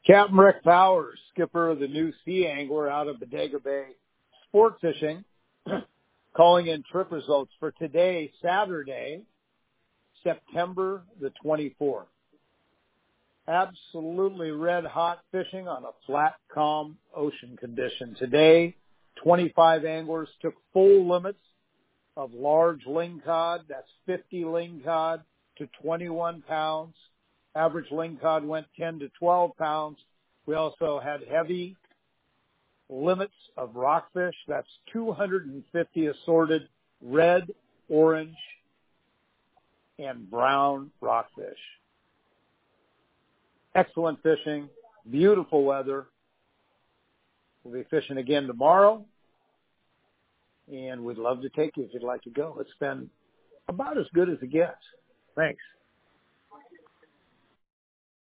Captain Rick Powers, skipper of the New Sea Angler out of Bodega Bay Sport Fishing, calling in trip results for today, Saturday, September the 24th. Absolutely red hot fishing on a flat, calm ocean condition. Today, 25 anglers took full limits of large lingcod. That's 50 lingcod to 21 pounds. Average lingcod went 10 to 12 pounds. We also had heavy limits of rockfish. That's 250 assorted red, orange, and brown rockfish. Excellent fishing, beautiful weather. We'll be fishing again tomorrow, and we'd love to take you if you'd like to go. It's been about as good as it gets. Thanks.